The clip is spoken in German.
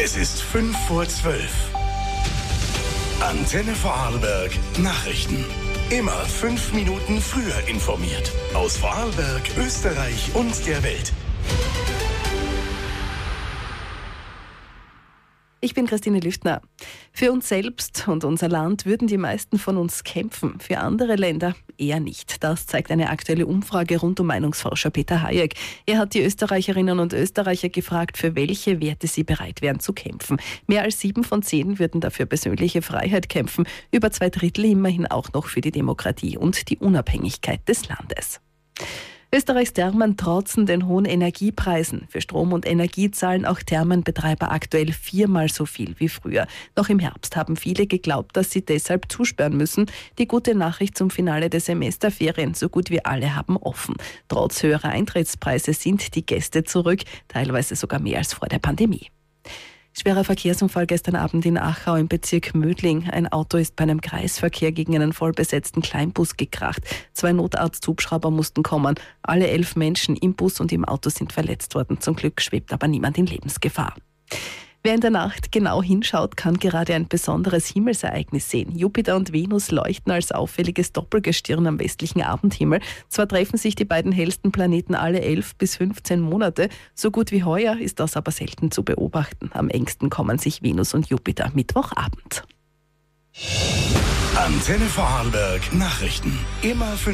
Es ist 5:12 Uhr. Antenne Vorarlberg Nachrichten. Immer 5 Minuten früher informiert. Aus Vorarlberg, Österreich und der Welt. Ich bin Christine Lüftner. Für uns selbst und unser Land würden die meisten von uns kämpfen. Für andere Länder eher nicht. Das zeigt eine aktuelle Umfrage rund um Meinungsforscher Peter Hayek. Er hat die Österreicherinnen und Österreicher gefragt, für welche Werte sie bereit wären zu kämpfen. Mehr als 7 von 10 würden dafür persönliche Freiheit kämpfen. Über 2/3 immerhin auch noch für die Demokratie und die Unabhängigkeit des Landes. Österreichs Thermen trotzen den hohen Energiepreisen. Für Strom und Energie zahlen auch Thermenbetreiber aktuell 4-mal so viel wie früher. Noch im Herbst haben viele geglaubt, dass sie deshalb zusperren müssen. Die gute Nachricht zum Finale der Semesterferien: so gut wie alle haben offen. Trotz höherer Eintrittspreise sind die Gäste zurück, teilweise sogar mehr als vor der Pandemie. Schwerer Verkehrsunfall gestern Abend in Achau im Bezirk Mödling. Ein Auto ist bei einem Kreisverkehr gegen einen vollbesetzten Kleinbus gekracht. 2 Notarzthubschrauber mussten kommen. Alle 11 Menschen im Bus und im Auto sind verletzt worden. Zum Glück schwebt aber niemand in Lebensgefahr. Wer in der Nacht genau hinschaut, kann gerade ein besonderes Himmelsereignis sehen. Jupiter und Venus leuchten als auffälliges Doppelgestirn am westlichen Abendhimmel. Zwar treffen sich die beiden hellsten Planeten alle 11 bis 15 Monate. So gut wie heuer ist das aber selten zu beobachten. Am engsten kommen sich Venus und Jupiter Mittwochabend. Antenne Vorarlberg Nachrichten. Immer